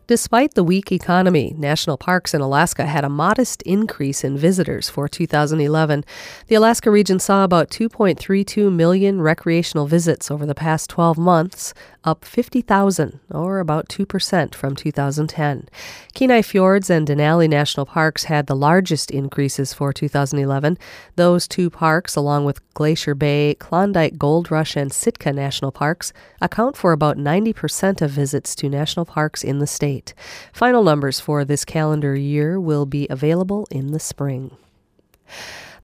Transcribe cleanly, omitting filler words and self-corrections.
Despite the weak economy, national parks in Alaska had a modest increase in visitors for 2011. The Alaska region saw about 2.32 million recreational visits over the past 12 months, up 50,000, or about 2% from 2010. Kenai Fjords and Denali National Parks had the largest increases for 2011. Those two parks, along with Glacier Bay, Klondike Gold Rush, and Sitka National Parks, account for about 90% of visits to national parks in the state. Final numbers for this calendar year will be available in the spring.